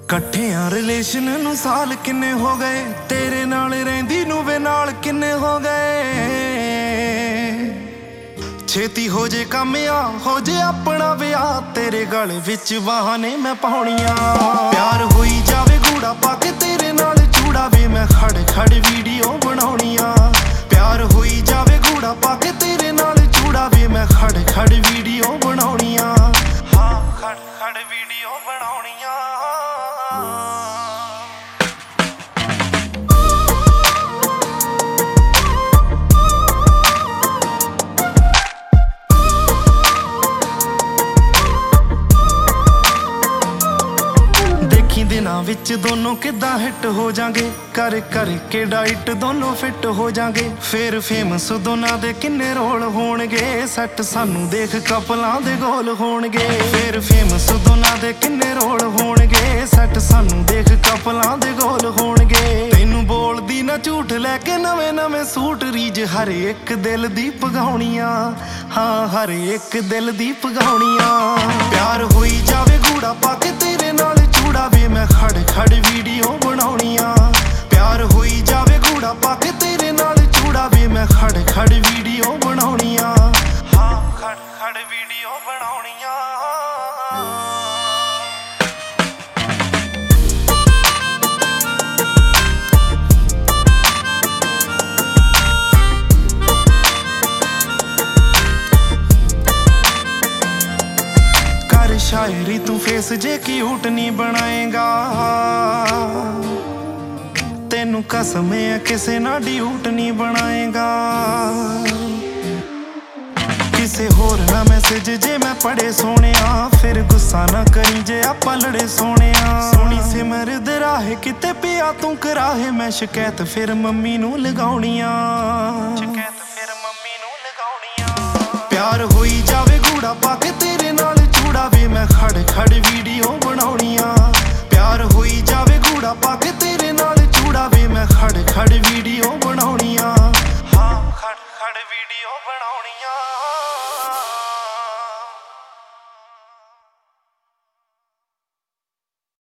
ਇਕੱਠਿਆਂ ਰਿਲੇਸ਼ਨ ਨੂੰ ਸਾਲ ਕਿੰਨੇ ਹੋ ਗਏ, ਤੇਰੇ ਨਾਲ ਰਹਿੰਦੀ ਨੂੰ ਵੇ ਨਾਲ ਕਿੰਨੇ ਹੋ ਗਏ। ਛੇਤੀ ਹੋ ਜੇ ਕੰਮ ਆ, ਹੋ ਜੇ ਆਪਣਾ ਵਿਆਹ, ਤੇਰੇ ਗਲ ਵਿੱਚ ਬਾਹਾਂ ਨੇ ਮੈਂ ਪਾਉਣੀਆਂ। ਪਿਆਰ ਹੋਈ ਜਾਵੇ ਗੂੜਾ ਪਾ ਕੇ ਤੇਰੇ ਨਾਲ ਚੂੜਾ ਵੇ, ਮੈਂ ਖੜ ਖੜ ਵੀਡੀਓ ਬਣਾਉਣੀਆਂ। ਪਿਆਰ ਹੋਈ ਜਾਵੇ ਗੂੜਾ ਪਾ ਕੇ ਤੇਰੇ ਨਾਲ ਚੂੜਾ ਵੇ, ਮੈਂ ਖੜ ਖੜ ਵੀਡੀਓ ਬਣਾਉਣੀਆਂ। ਹਾਂ ਖੜ ਖੜ ਵੀਡੀਓ ਬਣਾਉਣੀਆਂ। ਦਿਨਾਂ ਵਿੱਚ ਦੋਨੋਂ ਕਿੱਦਾਂ ਹਿੱਟ ਹੋ ਜਾਗੇ, ਕਰ ਕਰਕੇ ਡਾਈਟ ਦੋਨੋਂ ਫਿੱਟ ਹੋ ਜਾਗੇ। ਫੇਰ ਫੇਮਸ ਦੋਨਾਂ ਦੇ ਕਿੰਨੇ ਰੋਲ ਹੋਣਗੇ, ਸੈੱਟ ਸਾਨੂੰ ਦੇਖ ਕਪਲਾਂ ਦੇ ਗੋਲ ਹੋਣਗੇ। ਫੇਰ ਫੇਮਸ ਦੋਨਾਂ ਦੇ ਕਿੰਨੇ ਰੋਲ ਹੋਣਗੇ, ਸੈੱਟ ਸਾਨੂੰ ਦੇਖ ਕਪਲਾਂ ਦੇ ਗੋਲ ਹੋਣਗੇ। ਤੈਨੂੰ ਬੋਲਦੀ ਨਾ ਝੂਠ ਲੈ ਕੇ ਨਵੇਂ ਨਵੇਂ ਸੂਟ, ਰੀਝ ਹਰ ਇੱਕ ਦਿਲ ਦੀ ਪਗਾਉਣੀਆਂ। ਹਾਂ ਹਰ ਇੱਕ ਦਿਲ ਦੀ ਪਗਾਉਣੀਆਂ। ਪਿਆਰ ਹੋਈ ਜਾਵੇ ਗੂੜਾ ਪਾ ਕੇ ਤੇਰੇ ਨਾਲ ਚੂੜਾ ਵੇ, ਮੈਂ ਖੜ ਖੜ ਵੀਡੀਓ ਬਣਾਉਣੀਆਂ। ਪਿਆਰ ਹੋਈ ਜਾਵੇ ਗੂੜਾ ਪਾ ਕੇ ਤੇਰੇ ਨਾਲ ਚੂੜਾ ਵੇ, ਮੈਂ ਖੜ ਖੜ ਵੀਡੀਓ ਬਣਾਉਣੀਆਂ। ਹਾਂ ਖੜ ਖੜ ਵੀਡੀਓ ਬਣਾਉਣੀਆਂ। शायरी तू फेस जे क्यूट नहीं बनाएगा, तेनू कसम है किसे ना ड्यूट नहीं बनाएगा। किसे होर ना मैसेज जे मैं पढ़े सोने, फिर गुस्सा ना करी जे आपां लड़े सोने। सोनी सिमर दराहे किते पिया तू कराहे, मैं शिकायत फिर मम्मी नू लगाउणियां। शिकायत फिर मम्मी नू लगाउणियां। प्यार होई जावे गूड़ा पा के तेरे नाल चूड़ा वे, मैं खड़ खड़ वीडियो बनाउणियां। प्यार होई जावे गूड़ा पा के